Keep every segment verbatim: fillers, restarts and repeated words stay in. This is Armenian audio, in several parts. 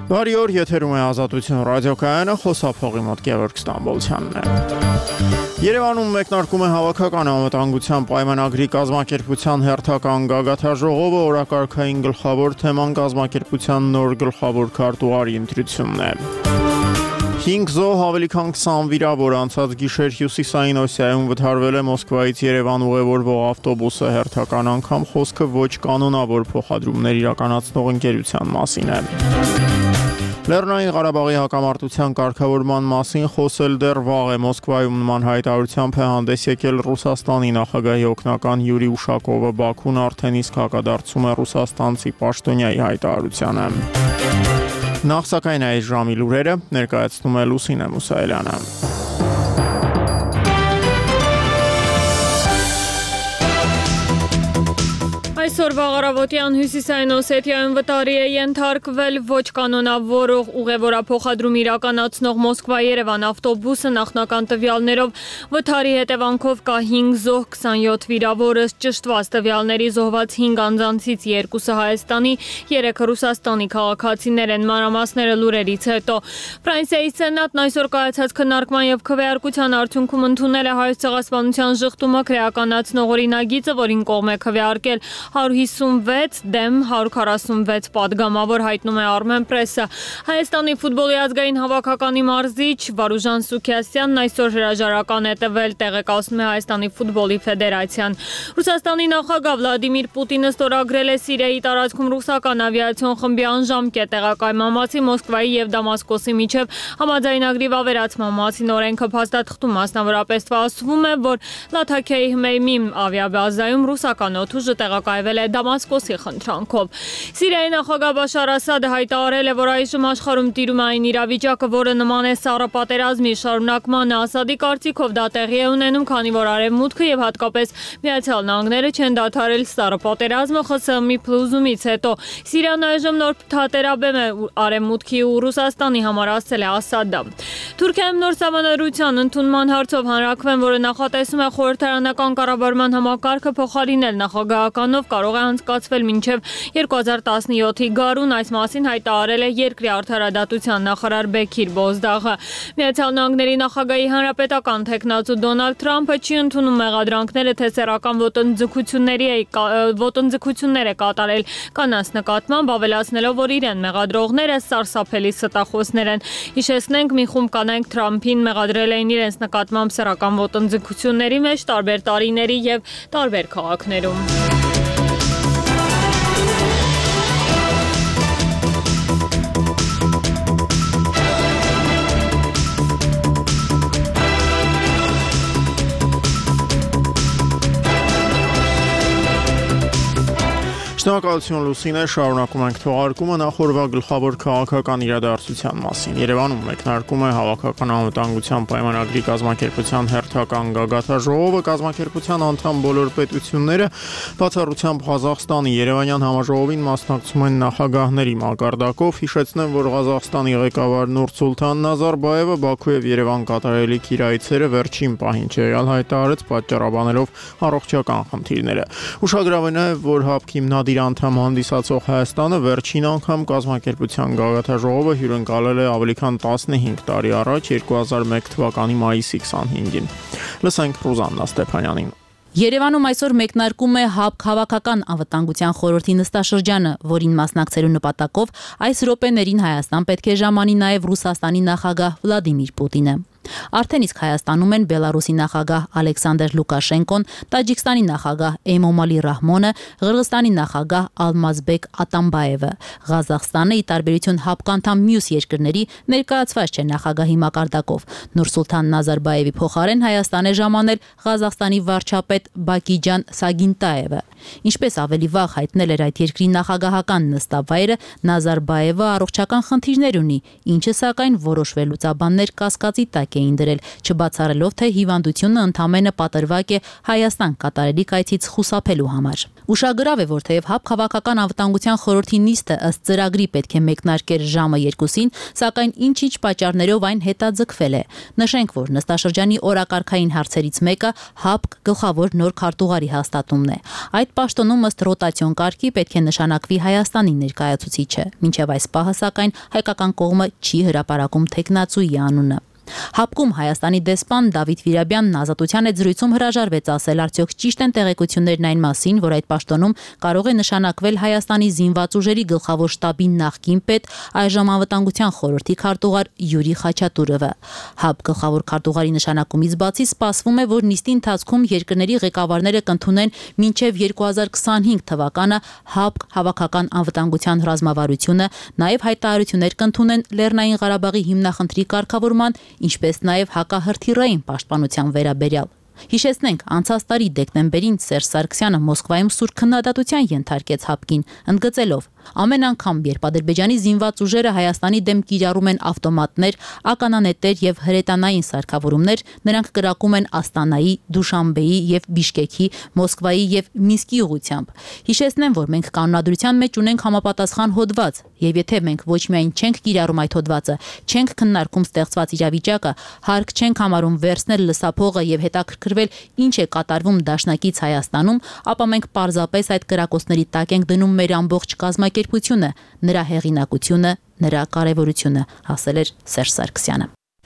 Բարի օր, եթերում է Ազատություն ռադիոկայանը, խոսափողի մոտ Գևորգ Ստամբոլցյանն է։ Երևանում մեկնարկում է հավաքական անվտանգության պայմանագրի կազմակերպության հերթական գագաթաժողովը, օրակարգային գլխավոր թեման կազմակերպության նոր գլխավոր քարտուղարի ընտրությունն է։ հինգ զոհ, ավելի քան քսան վիրավոր, անցած գիշեր Հյուսիսային Օսիայում վթարվել է Մոսկվայից Երևան ուղևորվող ավտոբուսը, հերթական անգամ խոսքը ոչ կանոնավոր փոխադրումներ իրականացնող ընկերության մասին է։ Լեռնային Ղարաբաղի հակամարտության կարգավորման մասին խոսել դեռ վաղ է։ Մոսկվայում նման հայտարարությամբ է հանդես եկել Ռուսաստանի նախագահի օգնական Յուրի Ուշակովը, Բաքուն արդեն իսկ հակադարձում է ռուսաստանցի պաշտոնյայի հայտարարությանը։ Նախ սակայն այս ժամի լուրերը ներկայացնում է Լուսինե Մուսայելյանը։ Այսօր վաղարավոտյան Հյուսիսային Օսեթիայում վտարի է ենթարկվել ոչ կանոնավոր ուղևորափոխադրում իրականացնող Մոսկվա-Երևան ավտոբուսը, նախնական տվյալներով վթարի հետևանքով կա հինգ զոհ, քսանյոթ վիրավոր, ճշտված տվյալների զոհված հինգ անձանցից երկուսը Հայաստանի, երեքը Ռուսաստանի քաղաքացիներ են, մանրամասները լուրերից հետո։ Ֆրանսիայի սենատն այսօր կայացած քննարկման եւ քվեարկության արդյունքում ընդունել է Հայոց ցեղասպանության ժխտումը քրեականացնող օրինագիծը, որին կողմ է քվեարկել հարյուր հիսունվեց դեմ հարյուր քառասունվեց պատգամավոր, հայտնում է Armenpress-ը։ Հայաստանի ֆուտբոլի ազգային հավաքականի մարզիչ Վարուժան Սուքիասյանն այսօր հրաժարական է տվել, տեղեկացնում է Հայաստանի ֆուտբոլի ֆեդերացիան։ Ռուսաստանի նախագահ Վլադիմիր Պուտինը ստորագրել է Սիրիայի տարածքում ռուսական ավիացիոն խմբի անժամկետ տեղակայման մասին Մոսկվայի եւ Դամասկոսի միջև համաձայնագրի վավերացման մասին օրենքը փաստաթղթում մասնավորապես ասվում է, որ Լաթաքիայի Հմեյմիմ ավիաբազայում ռուսական օդուժը տեղակայվել է Դամասկոսի խնդրանքով։ Սիրիայի նախագահ Բաշար Ասադը հայտարարել է, որ այժմ աշխարհում տիրում է այն իրավիճակը, որը նման է սառը պատերազմի շարունակմանը։ Ասադի կարծիքով դա տեղի է ունենում, քանի որ Արևմուտքը եւ հատկապես Միացյալ Նահանգները չեն դադարել սառը պատերազմը ԽՍՀՄ-ի փլուզումից հետո։ Սիրիան այժմ նոր թատերաբեմ է Արևմուտքի ու Ռուսաստանի համար, ասել է Ասադը։ Թուրքիայում նոր սահմանադրության ընդունման հարցով հանրաքվեն, որը նախատեսում է խորհրդարանական կառավարման համակարգը փոխարինել նախագահականով, կարող է անցկացվել մինչև երկու հազար տասնյոթի գարուն, այս մասին հայտարարել է երկրի արդարադատության նախարար Բեքիր Բոզդաղը։ Միացյալ Նահանգների նախագահի հանրապետական թեկնածու Դոնալդ Թրամփը չի ընդունում մեղադրանքները, թե սեռական ոտնձգությունների ոտնձգություններ է կատարել կանանց նկատմամբ, ավելացնելով, որ իրեն մեղադրողները սարսափելի ստախոսներ են։ Հիշեցնենք, մի խումբ կանայք Թրամփին մեղադրել էին իրենց նկատմամբ սեռական ոտնձգությունների մեջ տարբեր տարիների եւ տարբեր քաղաքներում։ Շնորհակալություն Լուսինե, շարունակում ենք թողարկումը նախորդ գլխավոր քաղաքական իրադարձության մասին։ Երևանում մեկնարկում է հավաքական անվտանգության պայմանագրի կազմակերպության հերթական գագաթաժողովը, կազմակերպության անդամ բոլոր պետությունները, բացառությամբ Ղազախստանի, Երևանյան համաժողովին մասնակցում են նախագահների մակարդակով։ Հիշեցնեմ, որ Ղազախստանի ղեկավար Նուրսուլթան Նազարբայևը Բաքու եւ Երևան կատարելիք իր այցերը վերջին պահին չեղյալ հայտարարեց, պատճառաբանելով առողջական խնդիրները։ Ուշագրավն է, որ ՀԱՊԿ հիմնադիր անդամ հանդիսացող Հայաստանը վերջին անգամ կազմակերպության գագաթաժողովը հյուրընկալել է ավելի քան տասնհինգ տարի առաջ, երկու հազար մեկ թվականի մայիսի քսանհինգին։ Լսենք Ռուզաննա Ստեփանյանին։ Երևանում այսօր մեկնարկում է ՀԱՊԿ հավաքական անվտանգության խորհրդի նստաշրջանը, որին մասնակցելու նպատակով այս րոպեներին Հայաստան պետք է ժամանի նաև Ռուսաստանի նախագահ Վլադիմիր Պուտինը։ Արդեն իսկ Հայաստանում են Բելարուսի նախագահ Ալեքսանդր Լուկաշենկոն, Տաջիկստանի նախագահ Էմոմալի Ռահմոնը, Ղրղստանի նախագահ Ալմազբեկ Ատամբաևը։ Ղազախստանը, ի տարբերություն ՀԱՊԿ անդամ մյուս երկրների, ներկայացված չէ նախագահի մակարդակով։ Նուրսուլթան Նազարբայևի փոխարեն Հայաստան է ժամանել Ղազախստանի վարչապետ Բակիջան Սագինտաևը։ Ինչպես ավելի վաղ հայտնել էր այդ երկրի նախագահական նստավայրը, Նազարբայևը առողջական խնդիրներ ունի, ինչը սակայն որոշվելուծաբաններ կասկածի տակ էին դրել, չբացառելով, թե հիվանդությունը ընդամենը պատրվակ է Հայաստան կատարելիք այցից խուսափելու համար։ Ուշագրավ է, որ թեև ՀԱՊԿ հավաքական անվտանգության խորհրդի նիստը ըստ ծրագրի պետք է մեկնարկեր ժամը երկուսին, սակայն ինչ-ինչ պատճառներով այն հետաձգվել է։ Նշենք, որ նստաշրջանի օրակարգային հարցերից մեկը ՀԱՊԿ գլխավոր նոր քարտուղարի հաստատումն է։ Այդ Այդ պաշտոնում ըստ ռոտացիոն կարգի պետք է նշանակվի Հայաստանի ներկայացուցիչը, մինչև այս պահը սակայն հայկական կողմը չի հրապարակում թեկնածուի անունը։ Հապկում Հայաստանի դեսպան Դավիթ Վիրաբյանն Ազատության հետ զրույցում հրաժարվեց ասել, արդյոք ճիշտ են տեղեկություններն այն մասին, որ այդ պաշտոնում կարող է նշանակվել Հայաստանի զինված ուժերի գլխավոր շտաբի նախկին պետ, այժմ անվտանգության խորհրդի քարտուղար Յուրի Խաչատուրովը։ ՀԱՊ գլխավոր քարտուղարի նշանակումից բացի սպասվում է, որ նիստի ընթացքում երկրների ղեկավարները կընդունեն մինչև երկու հազար քսանհինգ թվականը ՀԱՊ հավաքական անվտանգության ռազմավարությունը, նաև հայտարարություններ կընդունեն Լեռնային Ղարաբաղի հիմնախնդրի կարգավորման, ինչպես նաև հակահրթիռային պաշտպանության վերաբերյալ։ Հիշեցնենք, անցած տարի դեկտեմբերին Սերժ Սարգսյանը Մոսկվայում սուր քննադատության ենթարկեց ՀԱՊԿ-ին, ընդգծելով. ամեն անգամ, երբ Ադրբեջանի զինված ուժերը Հայաստանի դեմ կիրառում են ավտոմատներ, ականանետեր եւ հրետանային սարքավորումներ, նրանք կրակում են Աստանայի, Դուշանբեի եւ Բիշկեքի, Մոսկվայի եւ Մինսկի ուղղությամբ։ Հիշեցնեմ, որ մենք կանոնադրության մեջ ունենք համապատասխան հոդված, եւ եթե մենք ոչ միայն չենք կիրառում այդ հոդվածը, չենք քննարկում ստեղծված իրավիճակը, հարկ չենք համարում վերցնել լսափողը եւ հետաքրքրվել ինչ է կատարվում դաշնակից Հայաստանում, ապա մենք պարզապես այդ կրակոցների տակ ենք դնում մեր ամբողջ կազմակերպությունը, նրա հեղինակությունը, նրա կարևորությունը, ասել էր Սերժ Սարգսյանը։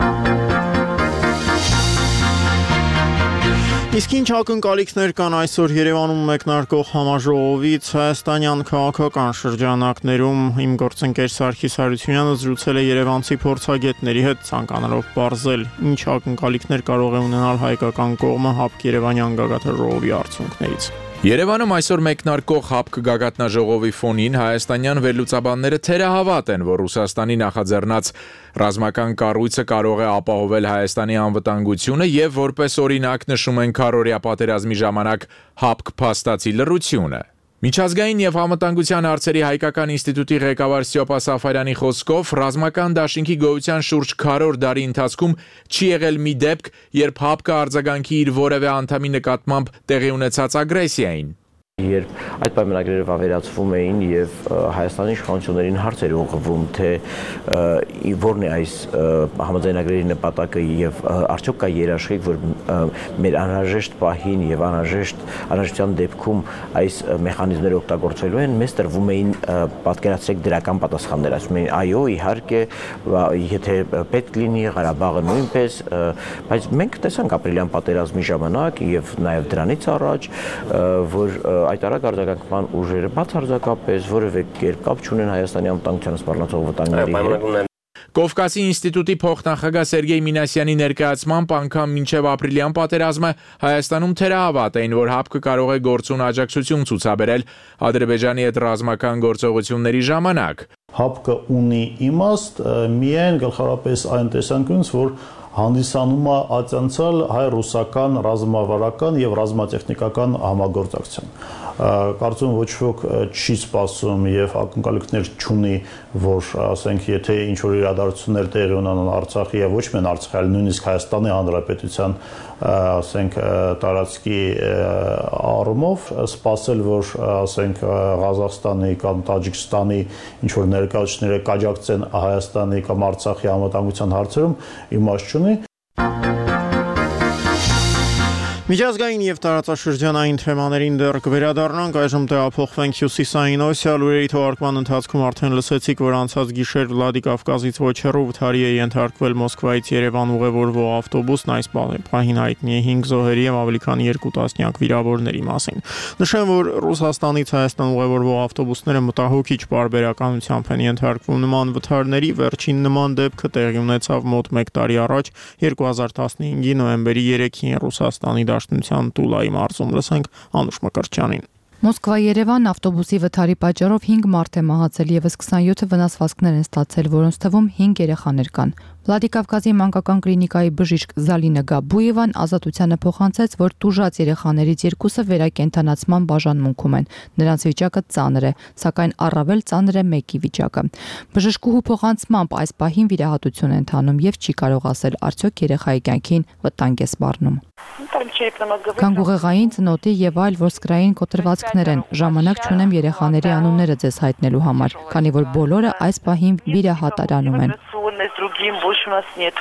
Իսկ ինչ ակնկալիքներ կան այսօր Երևանում մեկնարկող համաժողովից? Հայաստանյան քաղաքական շրջանակներում իմ գործընկեր Սարգիս Հարությունյանը զրուցել է երևանցի փորձագետների հետ, ցանկանալով բարձել ինչ ակնկալիքներ կարող է ունենալ հայկական կողմը ՀԱՊԿ Երևանյան գագաթնաժողովի արդյունքներից։ Երևանում այսօր մեկնարկող ՀԱՊԿ գագաթնաժողովի ֆոնին հայաստանյան վերլուծաբանները թերահավատ են, որ Ռուսաստանի նախաձեռնած ռազմական կառույցը կարող է ապահովել Հայաստանի անվտանգությունը եւ որպես օրինակ նշում են քառօրյա պատերազմի ժամանակ ՀԱՊԿ փաստացի լռությունը։ Միջազգային եւ անվտանգության հարցերի հայկական ինստիտուտի ղեկավար Ստյոպա Սաֆարյանի խոսքով ռազմական դաշինքի գոյության շուրջ քառորդ դարի ընթացքում չի եղել մի դեպք, երբ ՀԱՊԿ-ը արձագանքի իր որևէ անդամի նկատմամբ տեղի ունեցած ագրեսիային։ Երբ այդ պայմանագրերը վավերացվում էին եւ Հայաստանի իշխանություններին հարցեր ուղղվում, թե որն է այս համաձայնագրերի նպատակը եւ արդյոք կա երաշխիք, որ մեր անհրաժեշտ պահին եւ անհրաժեշտ անհրաժեշտության դեպքում այս մեխանիզմները օգտագործվելու են, մեզ տրվում էին պատկերացրեք դրական պատասխաններ, ասում էին այո, իհարկե, եթե պետք լինի, Ղարաբաղը նույնպես, բայց մենք տեսանք ապրիլյան պատերազմի ժամանակ եւ նաեւ դրանից առաջ, որ այդ արագ արձագանքման ուժերը բացարձակապես որևէ կերպ կապ չունեն Հայաստանի անվտանգությանը սպառնացող վտանգների հետ։ Կովկասի ինստիտուտի փոխնախագահ Սերգեյ Մինասյանի ներկայացմամբ անգամ մինչև ապրիլյան պատերազմը Հայաստանում թերահավատ էին, որ ՀԱՊԿ-ը կարող է գործուն աջակցություն ցուցաբերել Ադրբեջանի հետ ռազմական գործողությունների ժամանակ։ ՀԱՊԿ-ը ունի իմաստ միայն գլխավորապես այն տեսանկյունից, որ հանդիսանում է ացանցալ հայ-ռուսական ռազմավարական եւ ռազմատեխնիկական համագործակցություն։ Կարծում ոչ ոք չի սպասում եւ ակնկալիքներ չունի, որ ասենք եթե ինչ որ իրադարձություններ տեղի ունենան Արցախի եւ ոչ միայն Արցախի, այլ նույնիսկ Հայաստանի Հանրապետության ասենք տարածքի առումով սպասել, որ ասենք Ղազախստանի կամ Տաջիկստանի ինչ որ ներկայացուցիչները կաջակցեն Հայաստանի կամ Արցախի անվտանգության հարցերում իմաստ չունի։ Միջազգային եւ տարածաշրջանային թեմաներին դեռ կվերադառնանք, այժմ տեղափոխվենք Հյուսիսային Ասիա։ Լուրերի թողարկման ընթացքում արդեն լսեցիք, որ անցած գիշեր Վլադիկավկազից ոչ հեռու վթարի է ենթարկվել Մոսկվայից Երևան ուղևորվող ավտոբուսն, այս պահին հայտնի է հինգ զոհերի եւ ավելի քան երկու տասնյակ վիրավորների մասին։ Նշեմ, որ Ռուսաստանից Հայաստան ուղևորվող ավտոբուսները մտահոգիչ պարբերականությամբ են ենթարկվում նման վթարների։ Վերջին նման դեպքը տեղի ունեցավ մոտ մեկ տարի առաջ, երկու հազար տասնհինգի նոյեմբերի երեքին Ռուսաստանի Դաշնության Տուլայի մարզում։ Լսենք Անուշ Մկրտչյանին։ Մոսկվա-Երևան ավտոբուսի վթարի պատճառով հինգ մարդ է մահացել, եւս քսանյոթը վնասվածքներ են ստացել, որոնց թվում հինգ երեխաներ կան։ Վլադիկավկազի մանկական կլինիկայի բժիշկ Զալինա Գաբույևան Ազատությանը փոխանցեց, որ տուժած երեխաներից երկուսը վերակենդանացման բաժանմունքում են։ Նրանց վիճակը ծանր է, սակայն առավել ծանր է մեկի վիճակը։ Բժշկուհու փոխանցմամբ այս պահին վիրահատություն են ընթանում եւ չի կարող ասել արդյոք երեխայի կյանքին վտանգ է սպառնում։ Կանգուղեղային, ծնոտի եւ այլ ոսկրային կոտրվածքներ են։ Ժամանակ չունեմ երեխաների անունները ձեզ հայտնելու համար, քանի որ բոլորը այս պահին վիրահատարանում են։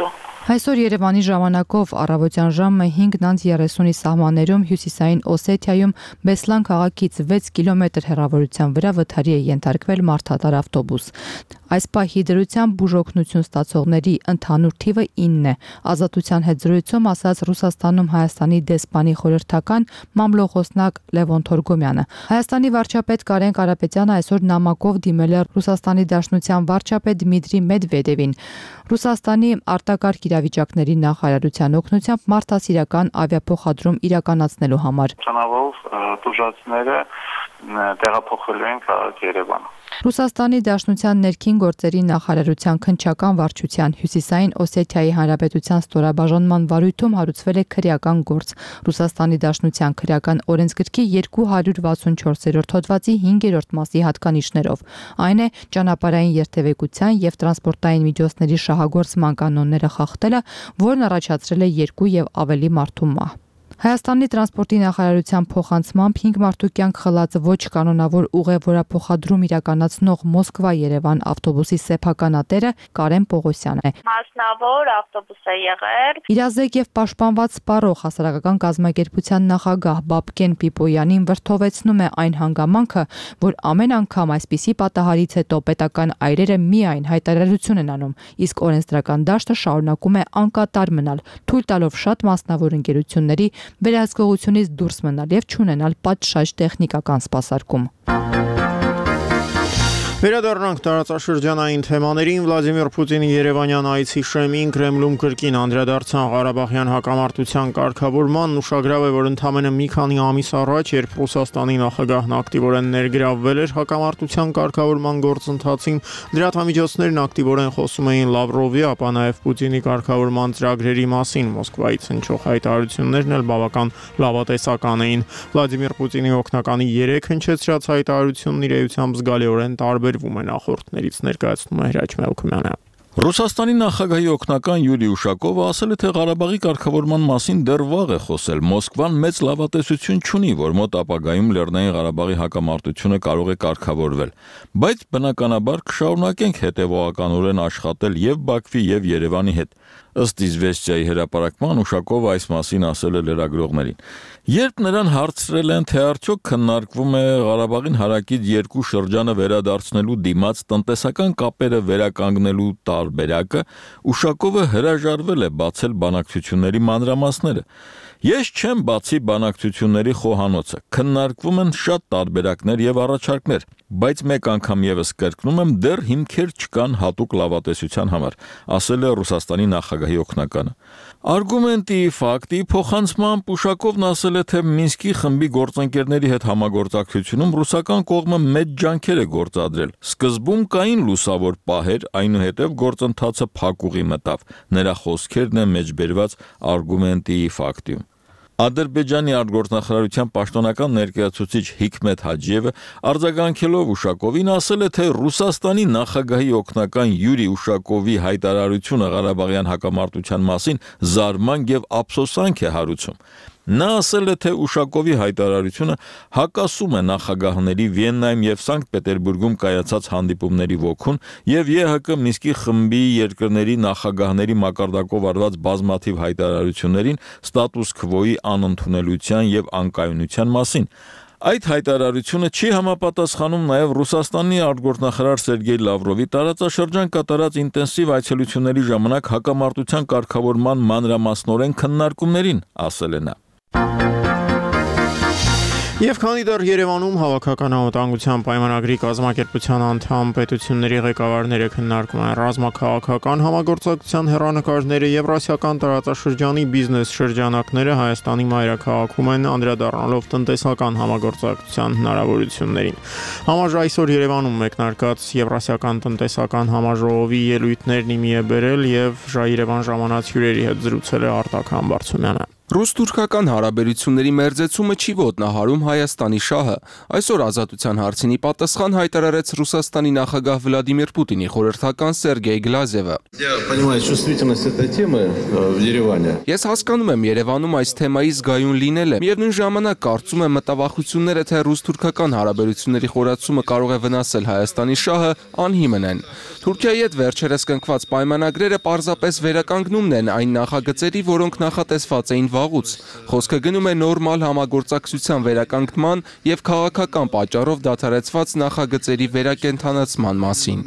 Այսօր Երևանի ժամանակով առավոտյան ժամը հինգ երեսունի սահմաններում հյուսիսային Օսեթիայում Բեսլան քաղաքից վեց կիլոմետր հեռավորության վրա վթարի է ենթարկվել մարդատար ավտոբուս։ Այս պահի դրությամբ բուժօգնություն ստացողների ընդհանուր թիվը ինն է։ Ազատության հետ զրույցում ասաց Ռուսաստանում Հայաստանի դեսպանի խորհրդական մամլոխոսնակ Լևոն Թորգոմյանը։ Հայաստանի վարչապետ Կարեն Կարապետյանը այսօր նամակով դիմել է Ռուսաստանի Դաշնության վարչապետ Դմիտրի Մեդվեդևին։ Ռուսաստանի արտակարգ իրավիճակների նախարարության օգնությամբ մարդասիրական ավիափոխադրում իրականացնելու համար։ Ցանավով տուժածները տեղափոխելու են քաղաք Երևան։ Ռուսաստանի Դաշնության ներքին գործերի նախարարության քննչական վարչության Հյուսիսային Օսեթիայի Հանրապետության ստորաբաժանման վարույթում հարուցվել է քրեական գործ։ Ռուսաստանի Դաշնության քրեական օրենսգրքի երկու հարյուր վաթսունչորսերորդ հոդվածի հինգերորդ մասի հատկանիշներով։ Այն է ճանապարհային երթևեկության եւ տրանսպորտային միջոցների շահագործման կանոնները խախտելը, որն առաջացրել է երկու եւ ավելի մարդու մահ։ Հայաստանի տրանսպորտի նախարարության փոխանցմամբ հինգ մարդու կյանք խլած ոչ կանոնավոր ուղևորափոխադրում իրականացնող Մոսկվա-Երևան ավտոբուսի սեփականատերը Կարեն Պողոսյանն է։ Մասնավոր ավտոբուս է եղել։ Իրազեկ եւ պաշտպանված սպառող հասարակական կազմակերպության նախագահ Բաբկեն Պիպոյանին վրթովեցնում է այն հանգամանքը, որ ամեն անգամ այսպիսի պատահարից հետո պետական այրերը միայն հայտարարություն են անում, իսկ օրենսդրական դաշտը շարունակում է անկատար մնալ, թույլ տալով շատ մասնավոր ընկերությունների վերահսկողությունից դուրս մնալ եւ չունենալ պատշաճ տեխնիկական սպասարկում։ Վերադառնանք տարածաշրջանային թեմաներին։ Վլադիմիր Պուտինի Երևանյան այցի շեմին Կրեմլում կրկին անդրադարձան Ղարաբաղյան հակամարտության կարգավորման։ Ուշագրավ է, որ ընդամենը մի քանի ամիս առաջ, երբ Ռուսաստանի նախագահն ակտիվորեն ներգրավվել էր հակամարտության կարգավորման գործընթացին, դրամատուրգներն ակտիվորեն խոսում էին Լավրովի, ապա նաև Պուտինի կարգավորման ծրագրերի մասին։ Մոսկվայից հնչող հայտարարություններն էլ բավական լավատեսական էին։ Վլադիմիր Պուտինի օգնականի երեք հնչեցրած հայտարարությունն իր էությամբ զգալիորեն տարբերվում է նախորդներից, ներկայացնում է Հրաչ Մելքումյանը։ Ռուսաստանի նախագահի օգնական Յուրի Ուշակովը ասել է, թե Ղարաբաղի կարգավորման մասին դեռ վաղ է խոսել։ Մոսկվան մեծ լավատեսություն չունի, որ մոտ ապագայում Լեռնային Ղարաբաղի հակամարտությունը կարող է կարգավորվել, բայց բնականաբար կշարունակենք հետևողականորեն աշխատել եւ Բաքվի եւ Երևանի հետ։ Ըստ Իզվեստիայի հրապարակման Ուշակովը այս մասին ասել է լրագրողներին։ Երբ նրան հարցրել են, թե արդյոք քննարկվում է Ղարաբաղին հարակից երկու շրջանը վերադարձնելու դիմաց տնտեսական կապերը վերականգնելու տարբերակը, Ուշակովը հրաժարվել է բացել բանակցությունների մանրամասները։ Ես չեմ բացի բանակցությունների խոհանոցը, քննարկվում են շատ տարբերակներ եւ առաջարկներ, բայց մեկ անգամ եւս կրկնում եմ, դեռ հիմքեր չկան հատուկ լավատեսության համար, ասել է Ռուսաստանի նախագահի օգնականը։ Արգումենտի, ֆակտի փոխանցմամբ Ուշակովն ասել է, թե Մինսկի խմբի գործընկերների հետ համագործակցությունում ռուսական կողմը մեծ ջանքեր է գործադրել։ Սկզբում կային լուսավոր պահեր, այնուհետև գործընթացը փակուղի մտավ։ Նրա խոսքերն են մեջբերված Արգումենտի ֆակտիում։ Ադրբեջանի արտգործնախարարության պաշտոնական ներկայացուցիչ Հիկմետ Հաջիևը արձագանքելով Ուշակովին ասել է, թե Ռուսաստանի նախագահի օգնական Յուրի Ուշակովի հայտարարությունը Ղարաբաղյան հակամարտության մասին զարմանք եւ ափսոսանք է հարուցում։ Նա ասել է, թե Ուշակովի հայտարարությունը հակասում է նախագահների Վիեննայում եւ Սանկտ Պետերբուրգում կայացած հանդիպումների ոգուն եւ ԵՀԿ Մինսկի խմբի երկրների նախագահների մակարդակով արված բազմաթիվ հայտարարություններին ստատուս քվոյի անընդունելության եւ անկայունության մասին։ Այդ հայտարարությունը չի համապատասխանում նաև Ռուսաստանի արտգործնախարար Սերգեյ Լավրովի տարածաշրջան կատարած ինտենսիվ այցելությունների ժամանակ հակամարտության կարգավորման մանրամասնորեն քննարկումներին, ասել է նա։ Եվ քանի դեռ Երևանում հավաքական անվտանգության պայմանագրի կազմակերպության անդամ պետությունների ղեկավարները քննարկում են ռազմաքաղաքական համագործակցության հեռանկարները, Եվրասիական տարածաշրջանի բիզնես շրջանակները Հայաստանի մայրաքաղաքում են անդրադառնալով տնտեսական համագործակցության հնարավորություններին։ Համաժ այսօր Երևանում մեկնարկած Եվրասիական տնտեսական համաժողովի ելույթներն իմի է բերել եւ Ժայրևան ժամանած հյուրերի հետ զրուցել է Արտակ Համբարձումյանը։ Ռուս-թուրքական հարաբերությունների մերձեցումը չի ոտնահարում Հայաստանի շահը։ Այսօր Ազատության հարցինի պատասխան հայտարարեց Ռուսաստանի նախագահ Վլադիմիր Պուտինի խորհրդական Սերգեյ Գլազևը։ Ես հասկանում եմ Երևանում այս թեմայի զգայուն լինելը։ Միևնույն ժամանակ կարծում եմ մտավախությունները, թե ռուս-թուրքական հարաբերությունների խորացումը կարող է վնասել Հայաստանի շահը, անհիմն են։ Թուրքիայի հետ վերջերս կնքված պայմանագրերը պարզապես վերականգնումն են այն նախագծերի, որոնք նախատեսված էին վաղուց։ Խոսքը գնում է նորմալ համագործակցության վերականգնման եւ քաղաքական պատճառով դադարեցված նախագծերի վերակենդանացման մասին։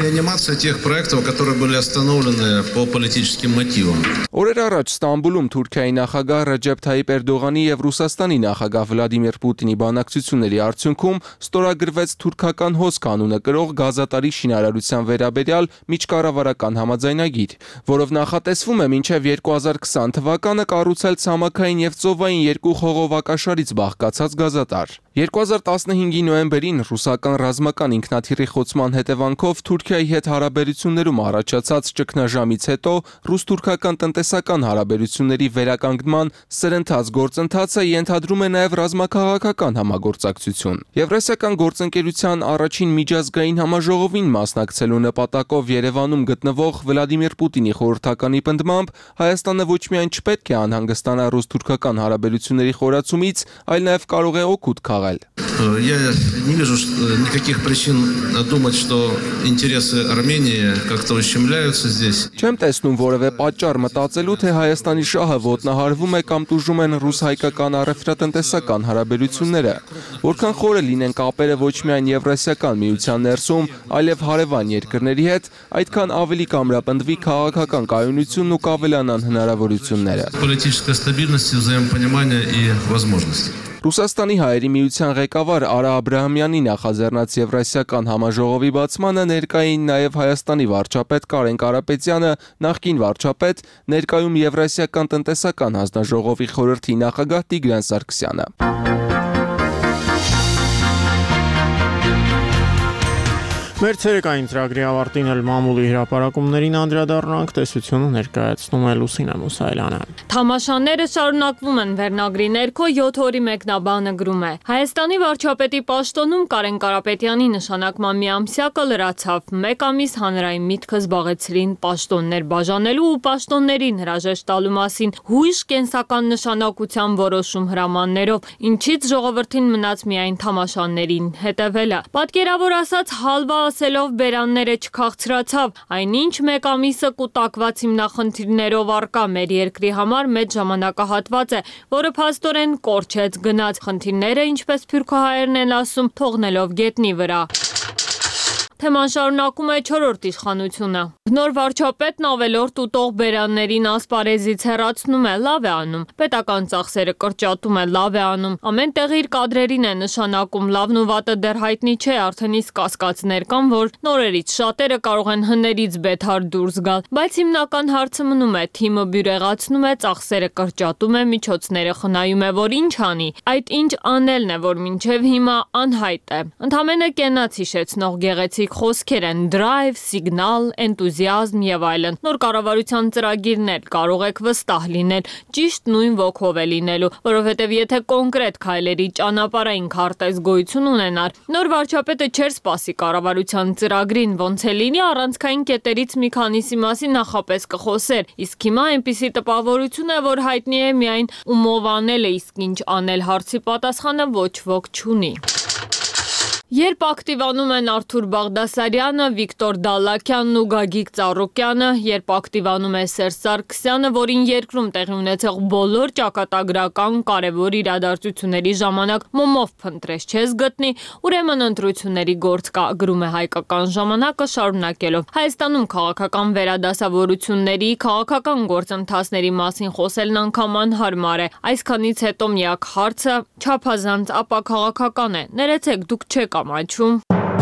Օրեր առաջ Ստամբուլում Թուրքիայի նախագահ Ռեջեփ Թայիպ Էրդողանի եւ Ռուսաստանի նախագահ Վլադիմիր Պուտինի բանակցությունների արդյունքում ստորագրվեց թուրքական հոսք անունը կրող գազատարի շինարարության վերաբերյալ միջկառավարական համաձայնագիր, որով նախատեսվում է մինչև երկու հազար քսան թվականը կառուցել ցամաքային եւ ծովային երկու խողովակաշարից բաղկացած գազատար։ երկու հազար տասնհինգի նոյեմբերին ռուսական ռազմական ինքնաթիռի խոցման հետևանքով Թուրքիայի հետ հարաբերություններում առաջացած ճգնաժամից հետո ռուս-թուրքական տնտեսական հարաբերությունների վերականգնման սրընթաց գործընթացը ենթադրում է նաև ռազմաքաղաքական համագործակցություն։ Եվրասիական գործընկերության առաջին միջազգային համաժողովին մասնակցելու նպատակով Երևանում գտնվող Վլադիմիր Պուտինի խորհրդականի պնդմամբ Հայաստանը ոչ միայն չպետք է անհանգստանա ռուս-թուրքական հարաբերությունների խորացումից, այլ նաև կարող է օգուտ քաղել։ Я не вижу никаких причин думать, что интересы Армении как-то ущемляются здесь. Չեմ տեսնում որևէ պատճառ մտածելու, թե Հայաստանի շահը ոտնահարվում է կամ տուժում են ռուս-հայկական առևտրատնտեսական հարաբերությունները։ Որքան խորը լինեն կապերը ոչ միայն Եվրասիական միության ներսում, այլև հարևան երկրների հետ, այդքան ավելի կամրապնդվի քաղաքական կայունությունն ու կավելանան հնարավորությունները։ Политическая стабильность, взаимопонимание и возможности. Ռուսաստանի հայերի միության ղեկավար Արա Աբրահամյանի նախաձեռնած Եվրասիական համաժողովի բացմանը ներկային նաև Հայաստանի վարչապետ Կարեն Կարապետյանը, նախկին վարչապետ, ներկայում Եվրասիական տնտեսական հանձնաժողովի խորհրդի նախագահ Տիգրան Սարգսյանը։ Մեր ցերեկային ծրագրի ավարտին էլ մամուլի հրապարակումներին անդրադառնանք, տեսությունը ներկայացնում է Լուսինե Մուսայելյանը։ Թամաշաները շարունակվում են վերնագրի ներքո յոթ օրի մեկնաբանը գրում է. Հայաստանի վարչապետի պաշտոնում Կարեն Կարապետյանի նշանակման միամսյակը լրացավ։ Մեկ ամիս հանրային միտքը զբաղեցրին պաշտոններ բաժանելու ու պաշտոններին հրաժեշտ տալու մասին հույժ կենսական նշանակության որոշում հրամաններով, ինչից ժողովրդին մնաց միայն թամաշաներին հետևելը։ Պատկերավոր ասած հալվա ասելով բերանները չքաղցրացավ, այնինչ մեկ ամիսը կուտակված հիմնախնդիրներով առկա մեր երկրի համար մեծ ժամանակահատված է, որը փաստորեն կորչեց գնաց, խնդիրները, ինչպես փյուրքահայերն են ասում, թողնելով գետնի վրա։ Թեման շարունակում է չորրորդ իշխանությունը։ Նոր վարչապետն ավելորդ ուտող բերաններին ասպարեզից հեռացնում է, լավ է անում, պետական ծախսերը կրճատում է, լավ է անում, ամեն տեղ իր կադրերին է նշանակում, լավն ու վատը դեռ հայտնի չէ, արդեն իսկ կասկածներ կան, որ նորերից շատերը կարող են հներից բեթար դուրս գալ, բայց հիմնական հարցը մնում է, թիմը բյուրեղացնում է, ծախսերը կրճատում է, միջոցները խնայում է, որ ինչ անի, այդ ինչ անելն է, որ մինչև հիմա անհայտ է։ Ընդամենը կենաց հիշեցնող գեղեցիկ խոսքեր են դրայվ, սիգնալ, էնտուզիազմ եւ այլն։ Նոր կառավարության ծրագիրն էլ կարող եք վստահ լինել, ճիշտ նույն ոգով է լինելու, որովհետեւ եթե կոնկրետ քայլերի ճանապարհային քարտեզ գոյություն ունենար, նոր վարչապետը չէր սպասի կառավարության ծրագրին, ոնց է լինի առանցքային կետերից մի քանիսի մասին նախապես կխոսեր, իսկ հիմա այնպիսի տպավորություն է, որ հայտնի է միայն ումով անել է, իսկ ինչ անել հարցի պատասխանը ոչ ոք չունի։ Երբ ակտիվանում են Արթուր Բաղդասարյանը, Վիկտոր Դալլաքյանն ու Գագիկ Ծառուկյանը, երբ ակտիվանում է Սերժ Սարգսյանը, որին երկրում տեղի ունեցող բոլոր ճակատագրական կարևոր իրադարձությունների ժամանակ մոմով փնտրես չես գտնի, ուրեմն ընտրությունների գործ կա, գրում է Հայկական ժամանակը շարունակելով։ Հայաստանում քաղաքական վերադասավորությունների, քաղաքական գործընթացների մասին խոսելն անգամ անհարմար է։ Այսքանից հետո միակ հարցը չափազանց ապաքաղաքական է։ Ներեցեք, դուք չեք ամաչում։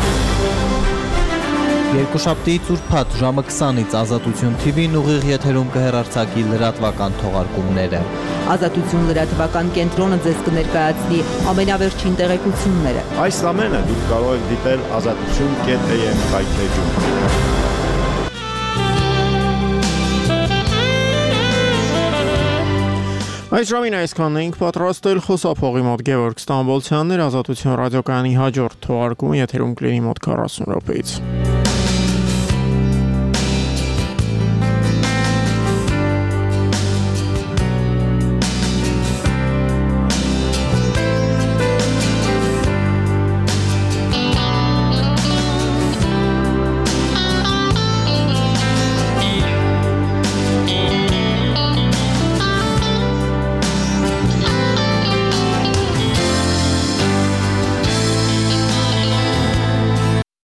Երկուշաբթիից ուրբաթ ժամը քսանից Ազատություն թի վին ուղիղ եթերում կհեռարձակի լրատվական թողարկումները։ Ազատություն լրատվական կենտրոնը ձեզ կներկայացնի ամենավերջին տեղեկությունները։ Այս ամենը դուք կարող եք դիտել ազատություն կետ էյ էմ հայտնեջում։ Այս ժամին այսքանն էինք պատրաստել, խոսափողի մոտ Գևորգ Ստամբոլցյանն էր, Ազատություն ռադիոկայանի հաջորդ թողարկումը եթերում կլինի մոտ քառասուն րոպեից։